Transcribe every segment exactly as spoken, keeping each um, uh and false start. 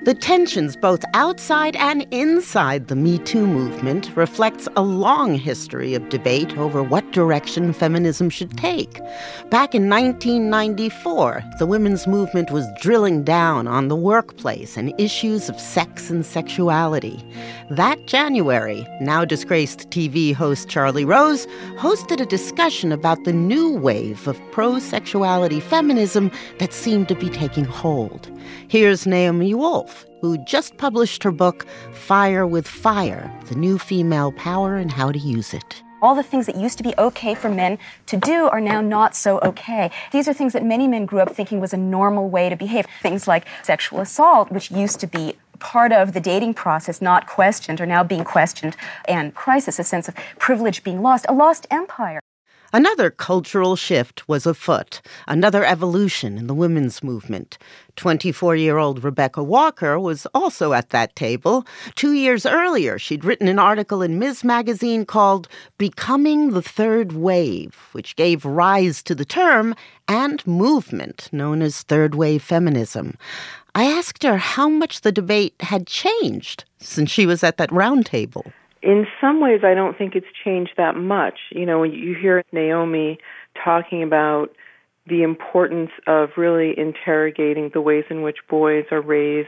The tensions both outside and inside the Me Too movement reflects a long history of debate over what direction feminism should take. Back in nineteen ninety-four, the women's movement was drilling down on the workplace and issues of sex and sexuality. That January, now disgraced T V host Charlie Rose hosted a discussion about the new wave of pro-sexuality feminism that seemed to be taking hold. Here's Naomi Wolf, who just published her book, Fire with Fire, The New Female Power and How to Use It. All the things that used to be okay for men to do are now not so okay. These are things that many men grew up thinking was a normal way to behave. Things like sexual assault, which used to be part of the dating process, not questioned, are now being questioned. And crisis, a sense of privilege being lost, a lost empire. Another cultural shift was afoot, another evolution in the women's movement. twenty-four-year-old Rebecca Walker was also at that table. Two years earlier, she'd written an article in Ms. Magazine called Becoming the Third Wave, which gave rise to the term and movement known as third wave feminism. I asked her how much the debate had changed since she was at that round table. In some ways, I don't think it's changed that much. You know, when you hear Naomi talking about the importance of really interrogating the ways in which boys are raised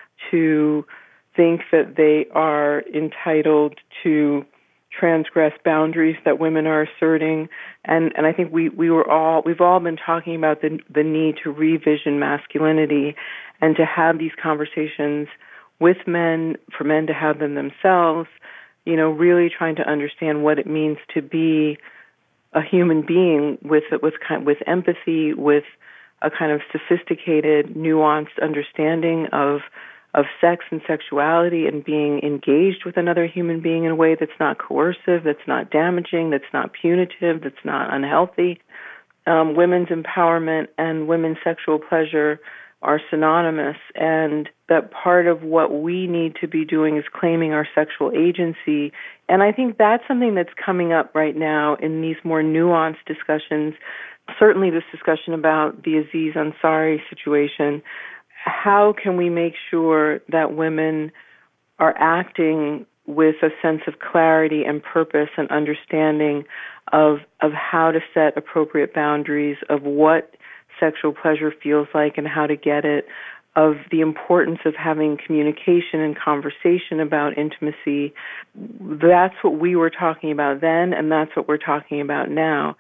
to think that they are entitled to transgress boundaries that women are asserting, and, and I think we, we were all we've all been talking about the the need to revision masculinity and to have these conversations with men, for men to have them themselves. You know, really trying to understand what it means to be a human being with with kind with empathy, with a kind of sophisticated, nuanced understanding of of sex and sexuality, and being engaged with another human being in a way that's not coercive, that's not damaging, that's not punitive, that's not unhealthy. Um, women's empowerment and women's sexual pleasure are synonymous, and that part of what we need to be doing is claiming our sexual agency. And I think that's something that's coming up right now in these more nuanced discussions. Certainly this discussion about the Aziz Ansari situation. How can we make sure that women are acting with a sense of clarity and purpose and understanding of of how to set appropriate boundaries, of what sexual pleasure feels like and how to get it, of the importance of having communication and conversation about intimacy. That's what we were talking about then, and that's what we're talking about now.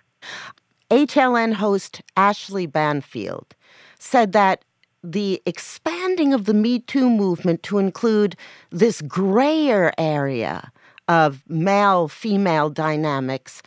H L N host Ashley Banfield said that the expanding of the Me Too movement to include this grayer area of male-female dynamics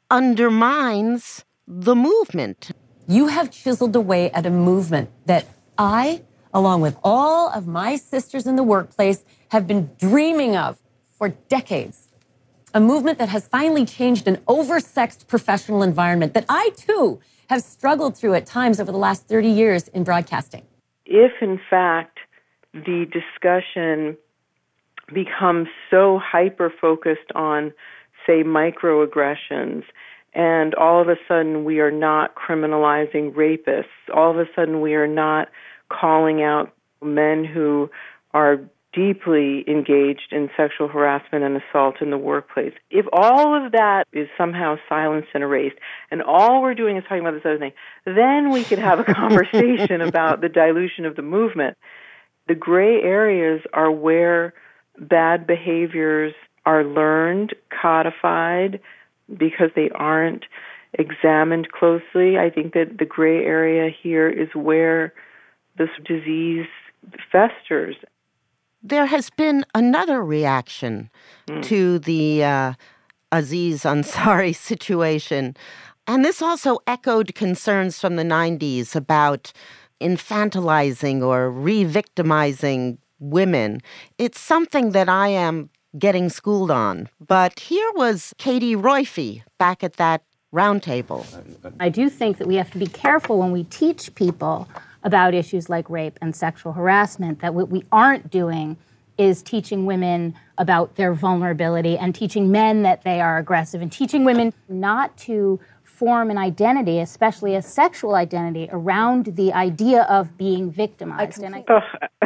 undermines the movement. You have chiseled away at a movement that I, along with all of my sisters in the workplace, have been dreaming of for decades. A movement that has finally changed an oversexed professional environment that I, too, have struggled through at times over the last thirty years in broadcasting. If, in fact, the discussion becomes so hyper-focused on, say, microaggressions, and all of a sudden we are not criminalizing rapists, all of a sudden we are not calling out men who are deeply engaged in sexual harassment and assault in the workplace. If all of that is somehow silenced and erased, and all we're doing is talking about this other thing, then we could have a conversation about the dilution of the movement. The gray areas are where bad behaviors are learned, codified, because they aren't examined closely. I think that the gray area here is where this disease festers. There has been another reaction mm. to the uh, Aziz Ansari situation. And this also echoed concerns from the nineties about infantilizing or re-victimizing women. It's something that I am getting schooled on. But here was Katie Roiphe back at that roundtable. I do think that we have to be careful when we teach people about issues like rape and sexual harassment, that what we aren't doing is teaching women about their vulnerability and teaching men that they are aggressive and teaching women not to form an identity, especially a sexual identity, around the idea of being victimized. I and I, oh,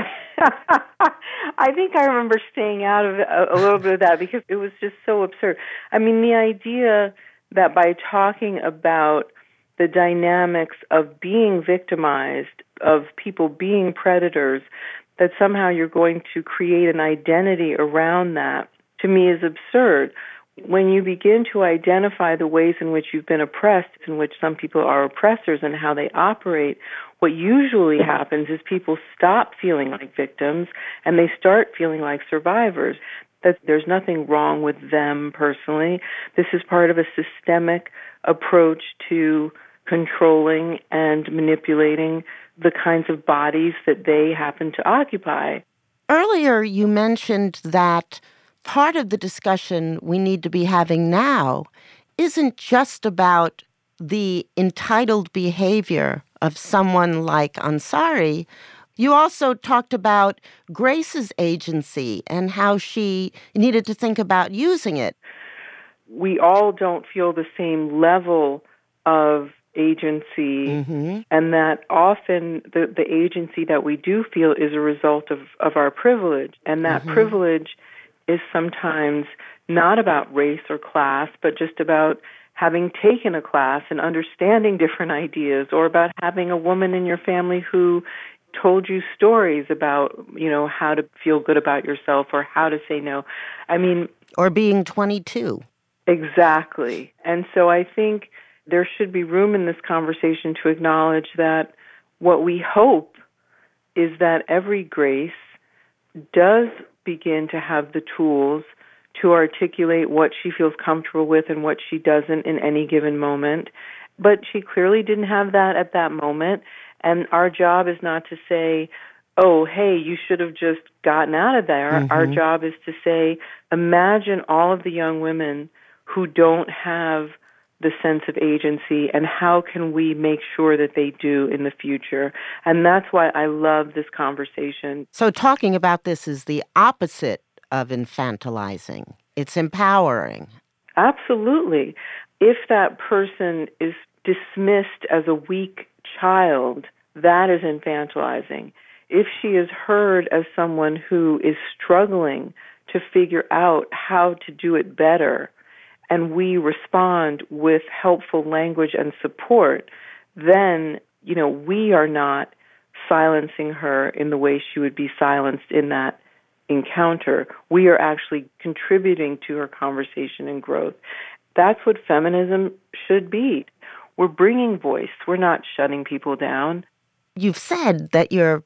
I think I remember staying out of it a, a little bit of that because it was just so absurd. I mean, the idea that by talking about the dynamics of being victimized, of people being predators, that somehow you're going to create an identity around that, to me is absurd. When you begin to identify the ways in which you've been oppressed, in which some people are oppressors and how they operate, what usually happens is people stop feeling like victims and they start feeling like survivors. That there's nothing wrong with them personally. This is part of a systemic approach to controlling and manipulating the kinds of bodies that they happen to occupy. Earlier, you mentioned that part of the discussion we need to be having now isn't just about the entitled behavior of someone like Ansari. You also talked about Grace's agency and how she needed to think about using it. We all don't feel the same level of agency, mm-hmm. and that often the, the agency that we do feel is a result of, of our privilege. And that mm-hmm. privilege is sometimes not about race or class, but just about having taken a class and understanding different ideas, or about having a woman in your family who told you stories about, you know, how to feel good about yourself or how to say no. I mean... Or being twenty-two. Exactly. And so I think there should be room in this conversation to acknowledge that what we hope is that every Grace does begin to have the tools to articulate what she feels comfortable with and what she doesn't in any given moment. But she clearly didn't have that at that moment. And our job is not to say, oh, hey, you should have just gotten out of there. Mm-hmm. Our job is to say, imagine all of the young women who don't have the sense of agency, and how can we make sure that they do in the future? And that's why I love this conversation. So talking about this is the opposite of infantilizing. It's empowering. Absolutely. If that person is dismissed as a weak child, that is infantilizing. If she is heard as someone who is struggling to figure out how to do it better, and we respond with helpful language and support, then, you know, we are not silencing her in the way she would be silenced in that encounter. We are actually contributing to her conversation and growth. That's what feminism should be. We're bringing voice. We're not shutting people down. You've said that you're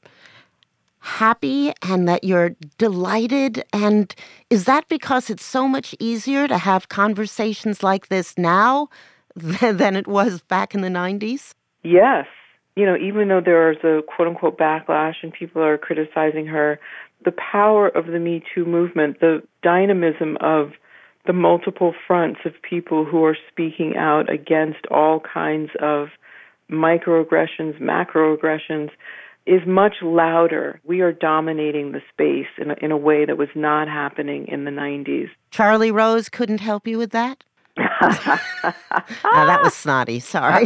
happy and that you're delighted. And is that because it's so much easier to have conversations like this now than it was back in the nineties? Yes. You know, even though there is a quote-unquote backlash and people are criticizing her, the power of the Me Too movement, the dynamism of the multiple fronts of people who are speaking out against all kinds of microaggressions, macroaggressions, is much louder. We are dominating the space in a, in a way that was not happening in the nineties. Charlie Rose couldn't help you with that? Oh, that was snotty. Sorry.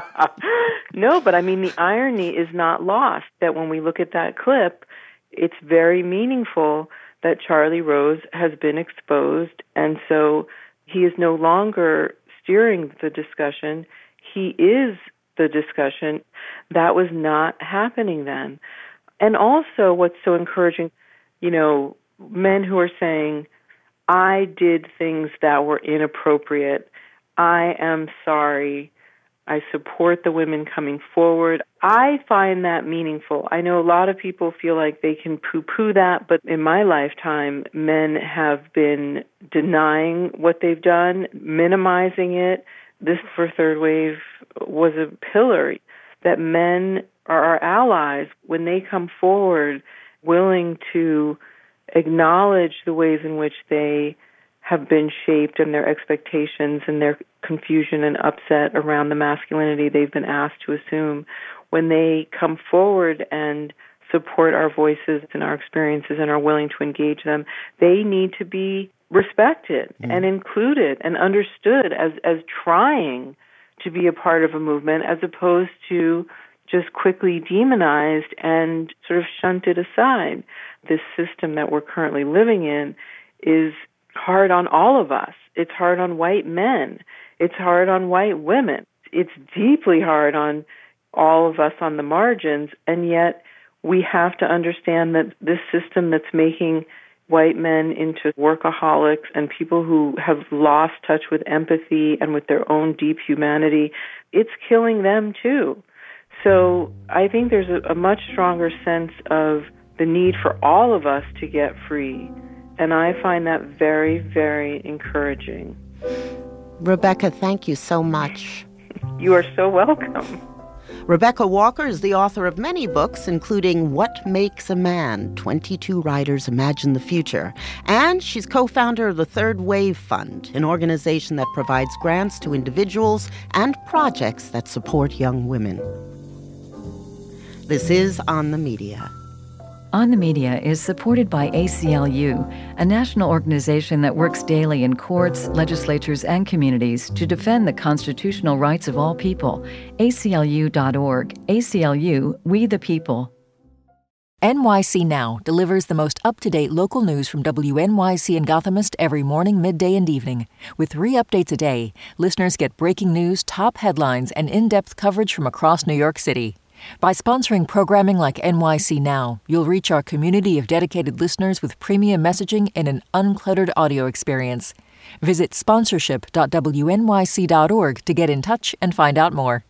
No, but I mean, the irony is not lost that when we look at that clip, it's very meaningful that Charlie Rose has been exposed, and so he is no longer steering the discussion. He is the discussion. That was not happening then. And also what's so encouraging, you know, men who are saying, I did things that were inappropriate. I am sorry. I support the women coming forward. I find that meaningful. I know a lot of people feel like they can poo-poo that, but in my lifetime, men have been denying what they've done, minimizing it. This for Third Wave was a pillar that men are our allies when they come forward willing to acknowledge the ways in which they have been shaped and their expectations and their confusion and upset around the masculinity they've been asked to assume. When they come forward and support our voices and our experiences and are willing to engage them, they need to be respected mm. and included and understood as, as trying to be a part of a movement as opposed to just quickly demonized and sort of shunted aside. This system that we're currently living in is hard on all of us. It's hard on white men. It's hard on white women. It's deeply hard on all of us on the margins, and yet we have to understand that this system that's making white men into workaholics and people who have lost touch with empathy and with their own deep humanity, it's killing them too. So I think there's a, a much stronger sense of the need for all of us to get free. And I find that very, very encouraging. Rebecca, thank you so much. You are so welcome. Rebecca Walker is the author of many books, including What Makes a Man? twenty-two Writers Imagine the Future. And she's co-founder of the Third Wave Fund, an organization that provides grants to individuals and projects that support young women. This is On the Media. On the Media is supported by A C L U, a national organization that works daily in courts, legislatures, and communities to defend the constitutional rights of all people. A C L U dot org. A C L U, we the people. N Y C Now delivers the most up-to-date local news from W N Y C and Gothamist every morning, midday, and evening. With three updates a day, listeners get breaking news, top headlines, and in-depth coverage from across New York City. By sponsoring programming like N Y C Now, you'll reach our community of dedicated listeners with premium messaging and an uncluttered audio experience. Visit sponsorship dot W N Y C dot org to get in touch and find out more.